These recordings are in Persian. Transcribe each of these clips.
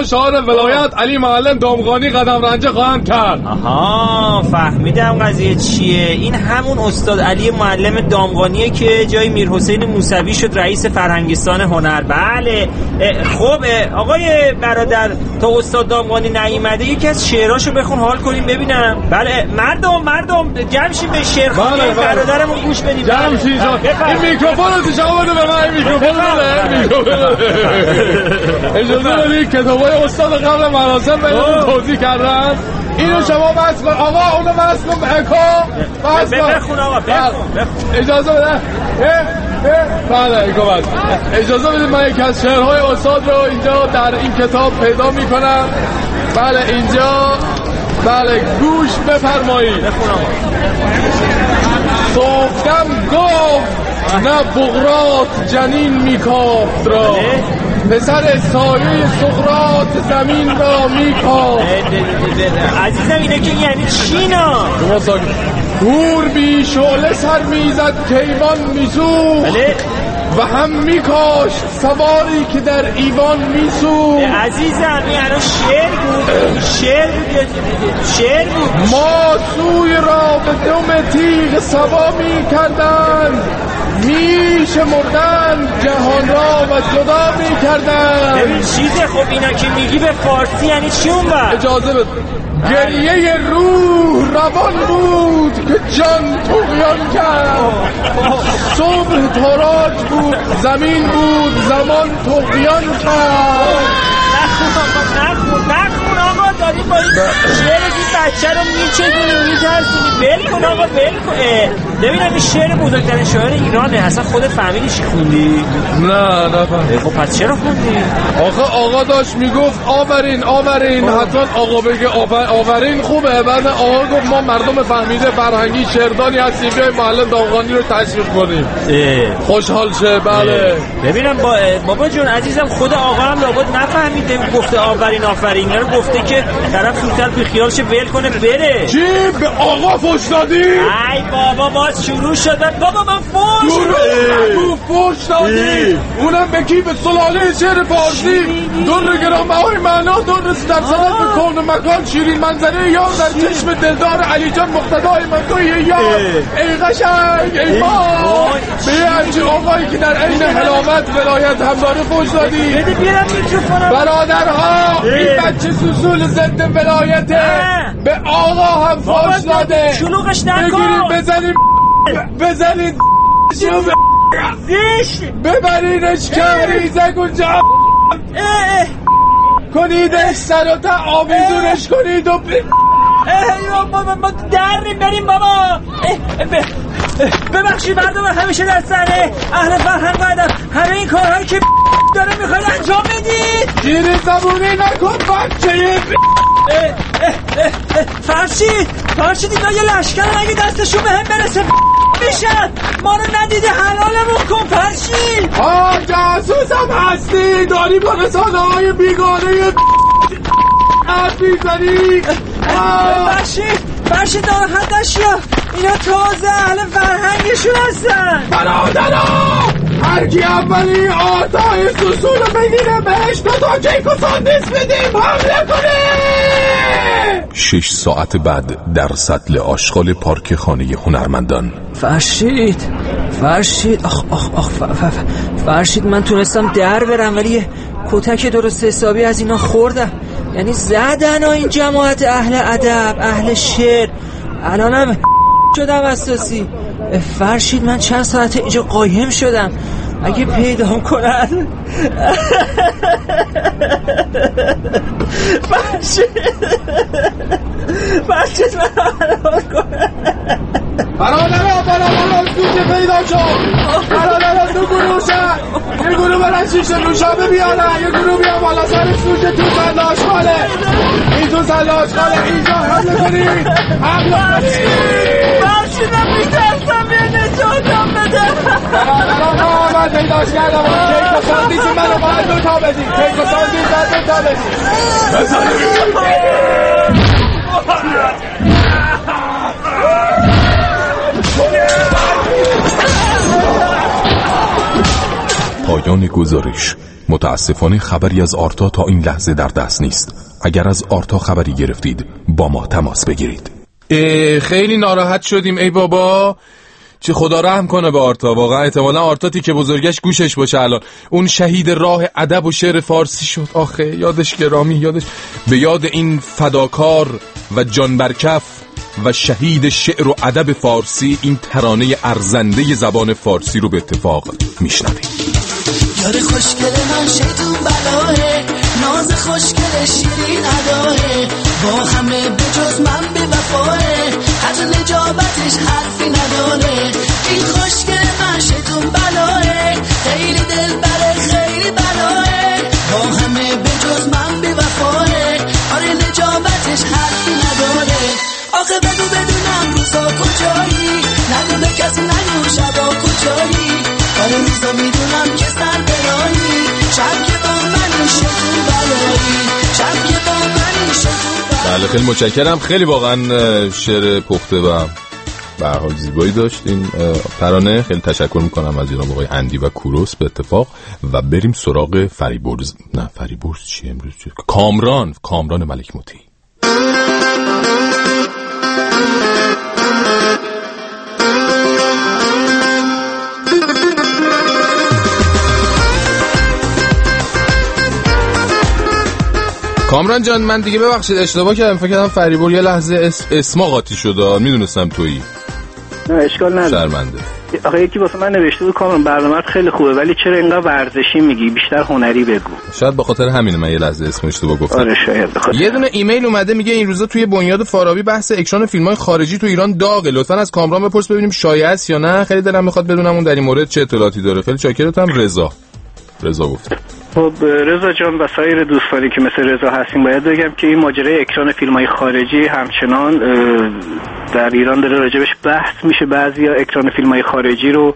فرمان شاعر ولایت علی معلم دامغانی قدم رنجه خواهند کرد. آها فهمیدم قضیه چیه. این همون استاد علی معلم دامغانیه که جای میرحسین موسوی شد رئیس فرهنگستان هنر. بله خب آقای برادر تا استاد دامغانی نیومده یکی از شعراشو بخون حال کنیم ببینم. بله مردم جمع شیم به شعرخوانی برادرمون گوش بدیم. جمع شید. این میکروفون رو شما بده به من. میکروفون اجازه بدید کتابای استاد قبل مراسم بهتون توضیح کردن. اینو شما بس کن آقا، اونو بس کن بخون آقا بخون. اجازه بده. بله اجازه بدید من یک از شعرهای استاد رو اینجا در این کتاب پیدا میکنم. بله اینجا بله گوش بفرمایید. بخون آقا. صبحدم گفت نه بغرات جنین میکافت را، پسر سایه سقراط زمین را میکافت. عزیزم اینه که یعنی چی نا؟ گور بی شعله سر میزد کیوان میسوخت و هم میکاشت سواری که در ایوان میسوخت. عزیزم این الان شعر بود. ما سوی را به دم تیغ سوا میکردند، میشمردند جهان را و جدا میکردند. ببین چیزه. خب اینا که میگی به فارسی یعنی چی اون با؟ اجازه بده. گریه روح روان بود که جان طغیان کرد. صبح تاراج بود زمین بود زمان طغیان کرد. نخون آقا داری با این شعر این بچه رو میترسونی. بل کن آقا بل کن. ببینم این شعر بزرگترین شاعر ایرانه. اصلا خودت فهمیدی چی خوندی؟ نه فهمیدم. خب پس چرا خوندی؟ آقا داشت میگفت آورین حتما آقا بگه آورین خوبه. بعد آقا گفت ما مردم فهمیده فرهنگی شعردانی هستیم بیایم معلم دامغانی رو تشویق کنیم خوشحال شه. بله ببینم بابا جون عزیزم خود آقا هم لابد نفهمیده گفته آورین اینا رو گفته که طرف سوتر بی خیالش ول کنه بره. چی؟ به آقا فوش دادی؟ ای بابا باز شروع شد. بابا من فوش دادی؟ اونم به کی؟ به سلاله شعر فارسی. در گرانبهای معنا، در سلسلت به کون مکان، شیرین منظره یار در چشم دلدار علی جان مقتدای من توی یار. ای قشنگ ای ما به همچی آقایی که در عین حلاوت ولایت همداره فوش دادی. بده بیارم میکروفونم. برادرها این بچه سوسول ضد ولایته به آقا هم فوش داده. شلوغش نکن. بگیریم بزنید زشت ببرینش کمریزک اونجا کنیدش سر و تا آویزونش کنید و ما دریم بریم بابا. ببخشید مردم همیشه در سره اهل فرهنگ قدم همه این کارهایی که داره میخواید انجام بدید. گیری زبونی نکن بچه. فرشید اینا یه لشکر اگه دستشون به هم برسه میشن. ما رو ندیده حلالمون کن فرشید. جاسوس هم هستی داری با رسانه های بیگانه حرف میزنی. فرشید ناراحت نشیا. اینا تازه اهل فرهنگشون هستن. برادرها هر کی اولی آتای سوسول رو بگیره بهش تا کیک و ساندیس بدیم حمله کنه. 6 ساعت بعد در سطل آشغال پارک خانه هنرمندان. فرشید فرشید من تونستم در برم ولی یه کتک درست حسابی از اینا خوردم. یعنی زدن این جماعت اهل ادب اهل شعر. الانم شدم اساسی. فرشید من چند ساعت اینجا قایم شدم. اگه پیدا کنن فرشید من حلال کنن. برادرها سوچه پیدا شد. برادرها دو گروه شد. یه گروه برن شیشه نوشابه بیارن، یه گروه بیان بالا سر سوچه تو سلاشخاله. این تو سلاشخاله اینجا حمله کنید. فرشیدم میترسم یه نجاتم بده. برادرها من پیداش کردم. کیک و ساندیس منو باید دوتا بدید. کیک و ساندیس باید دوتا بدید. پای پایان گزارش. متاسفانه خبری از آرتا تا این لحظه در دست نیست. اگر از آرتا خبری گرفتید با ما تماس بگیرید. خیلی ناراحت شدیم ای بابا. چه خدا رحم کنه به آرتا. واقعا احتمالا آرتا که بزرگش گوشش باشه الان. اون شهید راه ادب و شعر فارسی شد. آخه یادش گرامی، یادش به یاد این فداکار و جان برکف و شهید شعر و ادب فارسی این ترانه ارزنده زبان فارسی رو به اتفاق میشنویم. یار خوشگل من شیطون بلاه، ناز خوشگل شیرین اداه، با همه بجز من به وفاه، حج نجابتش حرفی نداره. این خوشگل من شیطون بلاه، خیلی دل بره خیلی بلاه، با همه بجز من به وفاه، آره نجابتش حرفی نداره. آخه بگو بدونم روزا کجایی، نگو به کسی نگو شبا کجایی، آره روزا میدونم که سر برایی، شب که با منی شدون بلایی، شب که با منی شدون بلایی. بله خیلی متشکرم. خیلی واقعا شعر پخته و به هر حال زیبایی داشت این ترانه. خیلی تشکر میکنم از جناب آقای اندی و کوروس به اتفاق. و بریم سراغ فریبرز. نه فریبرز چی امروز؟ کامران ملک موتی. کامران جان من دیگه ببخشید اشتباه کردم، فکر کردم فریبور یه لحظه اسما قاطی شد، میدونستم تویی. نه اشکال نداره. شرمنده. آخه یکی واسه من نوشته بود کامران برنامه‌ات خیلی خوبه ولی چرا اینقدر ورزشی میگی، بیشتر هنری بگو. شاید به خاطر همینه من یه لحظه اسم اشتباه گفتم. آره شاید بخاطر. یه دونه ایمیل اومده میگه این روزا توی بنیاد فارابی بحث اکران فیلم‌های خارجی تو ایران داغه، لطفاً از کامران بپرس ببینیم شایع است یا نه. خیلی دلم میخواد بدونم اون در این مورد چه اطلاعاتی داره. خیلی چاکرتم. رضا گفت. خب رضا جان و سایر دوستانی که مثل رضا هستیم باید بگم که این ماجرای اکران فیلم‌های خارجی همچنان در ایران داره راجبش بحث میشه. بعضیا اکران فیلم‌های خارجی رو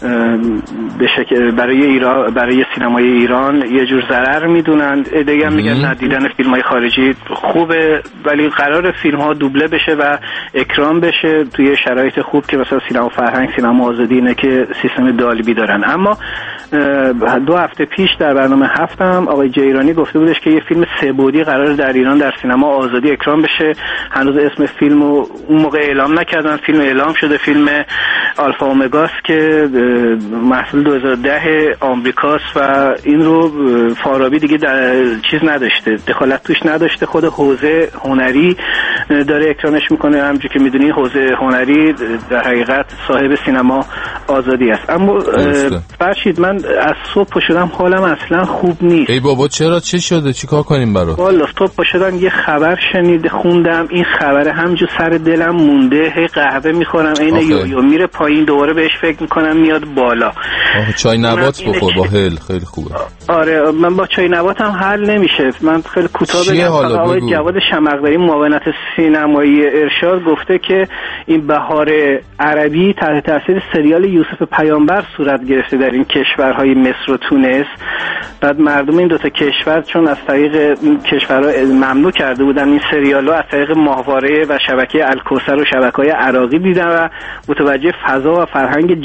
به شکل برای سینمای ایران یه جور ضرر میدونن، دیگه میگن ندیدن فیلم‌های خارجی خوبه ولی قرار فیلم‌ها دوبله بشه و اکران بشه توی شرایط خوب که مثلا سینما فرهنگ، سینما آزادی اینه که سیستم دالبی دارن. اما 2 هفته پیش در برنامه هفتم آقای جیرانی گفته بودش که یه فیلم 3 بعدی قرار در ایران در سینما آزادی اکران بشه. هنوز اسم فیلمو اون موقع اعلام نکردن. فیلم اعلام شده، فیلم آلفا اومگاست که محصول 2010 آمریکاست و این رو فارابی دیگه چیز نداشته، دخالت توش نداشته. خود حوزه هنری داره اکرانش میکنه. همونجوری که میدونین حوزه هنری در حقیقت صاحب سینما آزادی است. اما فرشید من از صبح شدم حالم اصلا خوب نیست. ای بابا چرا؟ چه شده؟ چیکار کنیم برات؟ والا صبح شدم یه خبر خوندم، این خبر همجور سر دلم مونده. هی قهوه میخورم عین یویو میره پایین، دوباره بهش فکر میکنم میاد بالا. چای نبات بخور با هل، خیلی خوبه. آره من با چای نبات هم حل نمیشه. من خیلی کوتاه بگم. آقای جواد شمقدری معاونت سینمایی ارشاد گفته که این بهار عربی تحت تاثیر سریال یوسف پیامبر صورت گرفته در این کشورهای مصر و تونس. بعد مردم این 2 تا کشور چون از طریق این کشورها ممنوع کرده بودن این سریالو، از طریق ماهواره و شبکه الکوثر و شبکه‌های عراقی دیدن و متوجه فضا و فرهنگ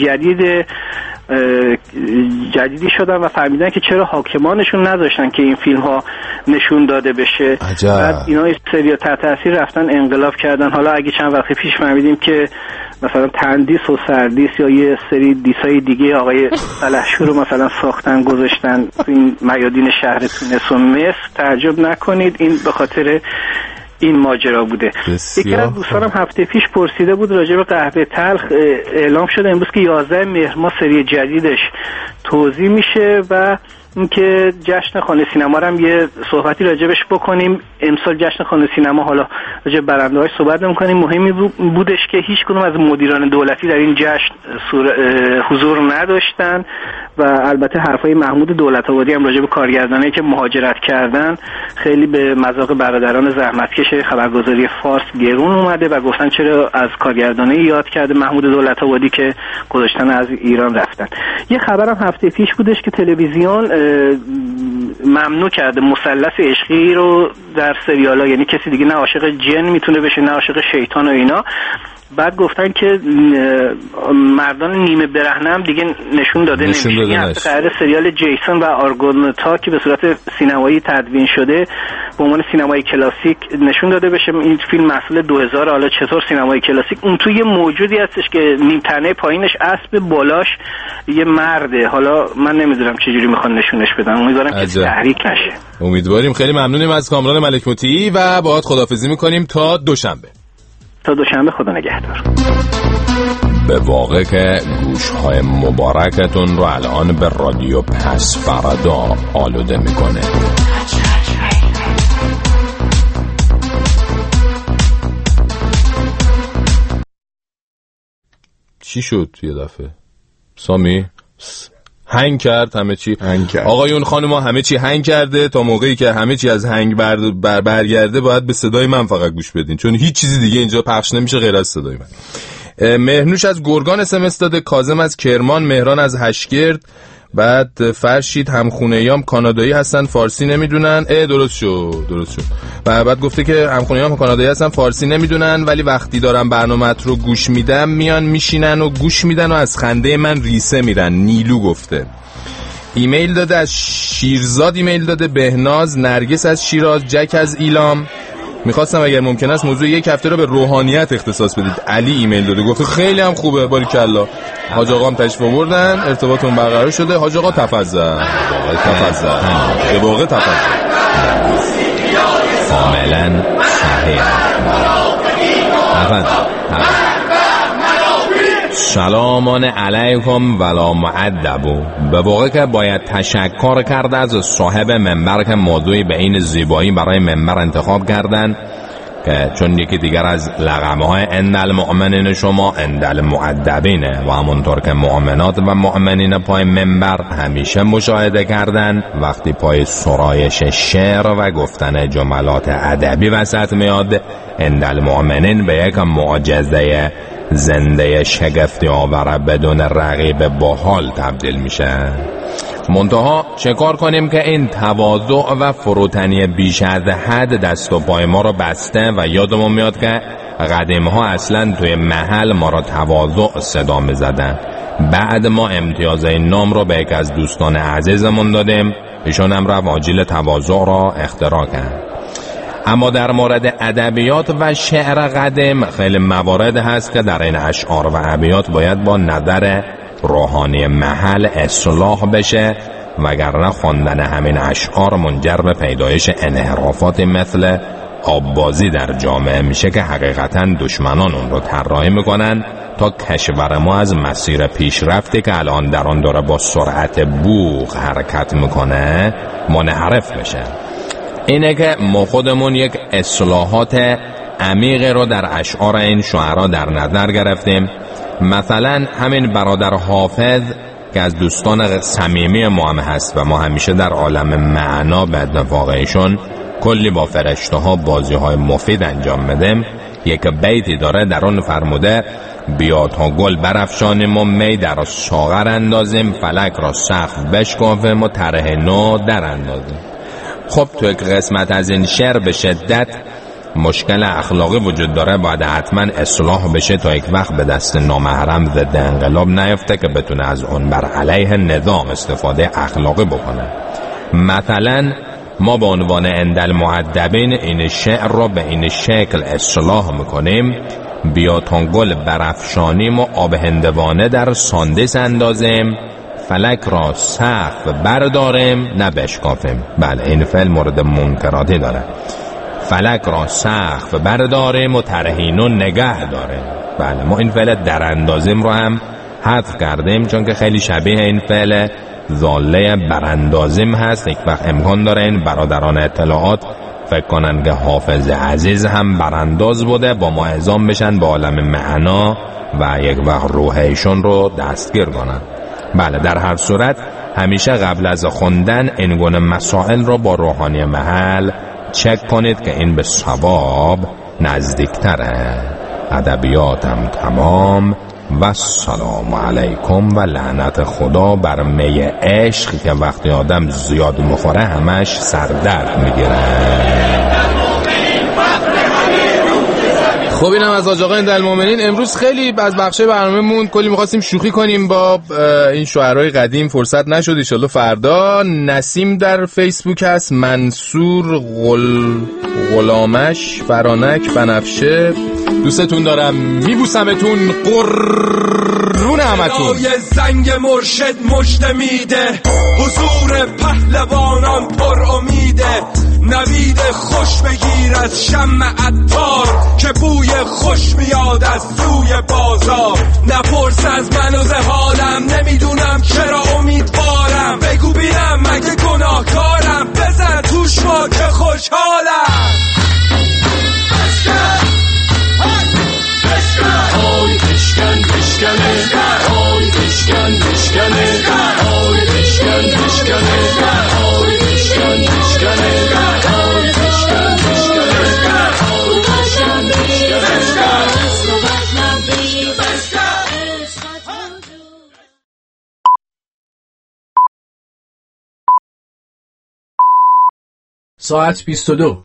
جدیدی شدن و فهمیدن که چرا حاکمانشون نذاشتن که این فیلم ها نشون داده بشه. بعد اینا این سریال تحت تاثیر رفتن انقلاب کردن. حالا اگه چند وقت پیش فهمیدیم که مثلا تندیس و سردیس یا یه سری دیسای دیگه آقای سلحشور رو مثلا ساختن گذاشتن این میادین شهر تونس و مصر، تعجب نکنید این به خاطر این ماجرا بوده. یکی از دوستانم هفته پیش پرسیده بود راجع به قهوه تلخ. اعلام شده امروز که 11 مهر ماه سری جدیدش توزیع میشه و اینکه جشن خانه سینما رو هم یه صحبتی راجبش بکنیم. امسال جشن خانه سینما، حالا راجع به برنده‌هاش صحبت نمی‌کنیم، مهمی بودش که هیچ کدوم از مدیران دولتی در این جشن حضور نداشتن و البته حرفای محمود دولت‌آبادی هم راجع به کارگردانایی که مهاجرت کردن خیلی به مذاق برادران زحمتکش خبرگزاری فارس گرون اومده و گفتن چرا از کارگردانی یاد کرده محمود دولت‌آبادی که گذاشتن از ایران رفتن. یه خبرم هفته پیش بودش که تلویزیون ممنوع کرده مثلث عشقی رو در سریال‌ها، یعنی کسی دیگه نه عاشق جن میتونه بشه نه عاشق شیطان و اینا. بعد گفتن که مردان نیمه برهنه هم دیگه نشون داده نمیشه. این قرار سریال جیسون و آرگونتا که به صورت سینمایی تدوین شده به عنوان سینمای کلاسیک نشون داده بشه. این فیلم محصول 2000. حالا چطور سینمای کلاسیک؟ اون توی یه موجودی هستش که نیم تنه پایینش اسب، بالاش یه مرده. حالا من نمیدونم چجوری میخوان نشونش بدن. امیدوارم که تحریک نشه. امیدواریم. خیلی ممنونیم از کامران ملک مطیعی و باهات خداحافظی میکنیم تا دوشنبه. خدا نگهدار. به واقع که گوشهای مبارکتون رو الان به رادیو پس فردا آلوده میکنه. چی شد یه دفعه؟ سامی هنگ کرد همه چی. آقایون خانم‌ها همه چی هنگ کرده. تا موقعی که همه چی از هنگ برگرده باید به صدای من فقط گوش بدین، چون هیچ چیزی دیگه اینجا پخش نمیشه غیر از صدای من. مهرنوش از گرگان اسمس داده، کاظم از کرمان، مهران از هشگرد، بعد فرشید همخونه‌ایام کانادایی هستن فارسی نمیدونن. درست شد. و بعد گفته که همخونه‌ایام کانادایی هستن فارسی نمیدونن ولی وقتی دارم برنامه‌ت رو گوش میدم میان میشینن و گوش میدن و از خنده من ریسه میرن. نیلو گفته. ایمیل داده از شیرزاد، ایمیل داده بهناز، نرگس از شیراز، جک از ایلام. میخواستم اگر ممکن است موضوع یک هفته رو به روحانیت اختصاص بدید. علی ایمیل داده گفته خیلی هم خوبه باریکلا. حاج آقا هم تشریف آوردن، ارتباطمون برقرار شده. حاج آقا تفضل. به واقع تفضل. کاملا صحیح. سلامان علیکم ولا معدبو. به واقع که باید تشکر کرد از صاحب منبر که موضوعی به این زیبایی برای منبر انتخاب کردن، که چون یکی دیگر از لقب‌های عند المؤمنین شما عند المعدبینه و همونطور که مؤمنات و مؤمنین پای منبر همیشه مشاهده کردن وقتی پای سرایش شعر و گفتن جملات ادبی وسط میاد، عند المؤمنین به یک معجزه زنده شگفتی آور بدون رقیب باحال تبدیل میشه. منتها چه کار کنیم که این تواضع و فروتنی بیش از حد دست و پای ما رو بسته و یادمون میاد که قدیم ها اصلا توی محل ما را تواضع صدا میزدن. بعد ما امتیاز این نام رو به یک از دوستان عزیزمون دادیم، ایشون هم رفت آجیل تواضع را اختراع کرد. اما در مورد ادبیات و شعر قدیم خیلی موارد هست که در این اشعار و ابیات باید با نظر روحانی محل اصلاح بشه، وگرنه خواندن همین اشعار منجر به پیدایش انحرافات مثل آببازی در جامعه میشه که حقیقتا دشمنان اون رو طراحی میکنن تا کشور ما از مسیر پیشرفتی که الان در آن داره با سرعت بوق حرکت میکنه منحرف بشه. اینه که ما خودمون یک اصلاحات عمیقی رو در اشعار این شعرا در نظر گرفتیم. مثلا همین برادر حافظ که از دوستان صمیمی ما هم هست و ما همیشه در عالم معنا به اتفاق ایشون کلی با فرشته ها بازی های مفید انجام میدیم. یک بیتی داره در اون فرموده بیا تا گل برافشانیم و می در ساغر اندازیم، فلک را سقف بشکافیم و طرح نو در اندازیم. خب تو یک قسمت از این شعر به شدت مشکل اخلاقی وجود داره، باید حتما اصلاح بشه تا یک وقت به دست نامحرم ضد انقلاب نیفته که بتونه از اون بر علیه نظام استفاده اخلاقی بکنه. مثلا ما به عنوان عند المعدبین این شعر رو به این شکل اصلاح میکنیم: بیا تا گل برافشانیم و آب هندوانه در ساندس اندازیم، فلک را سقف برداریم نه بشکافیم. بله این فعل مورد منکراتی داره. فلک را سقف برداریم و ترهینو نگه داریم. بله ما این فعل در اندازیم رو هم حذف کردیم چون که خیلی شبیه این فعل ضاله براندازیم هست. یک وقت امکان داره این برادران اطلاعات فکر کنن که حافظ عزیز هم برانداز بوده، با ما اعزام بشن به عالم معنا و یک وقت روحیشون رو دستگیر کنن. بله در هر صورت همیشه قبل از خوندن این گونه مسائل رو با روحانی محل چک کنید که این به صواب نزدیکتره. ادبیاتم تمام و السلام علیکم و لعنت خدا بر می عشق که وقتی آدم زیاد مخوره همش سردرد میگیره. خب اینم از حاج آقا اندالمومنین. امروز خیلی از بخشه برنامه‌مون کلی می‌خواستیم شوخی کنیم با این شاعرای قدیم، فرصت نشد. ان شاءالله فردا. نسیم در فیسبوک هست، منصور غلامش، فرانک بنفشه. دوستتون دارم، میبوسمتون، قرون همتون. یه زنگ مرشد مژده میده، حضور پهلوانان پر امیده. نوید خوش بگیر از شمع عطار، که بوی خوش میاد از سوی بازار. نپرس از من و حالم، نمیدونم چرا امیدوارم. بگو بینم مگه گناهکارم، بزن توش ما که خوشحالم. آی بشکن بشکنه، آی بشکن بشکنه، آی بشکن بشکنه، آی بشکن بشکنه، آی بشکن بشکنه. ساعت 22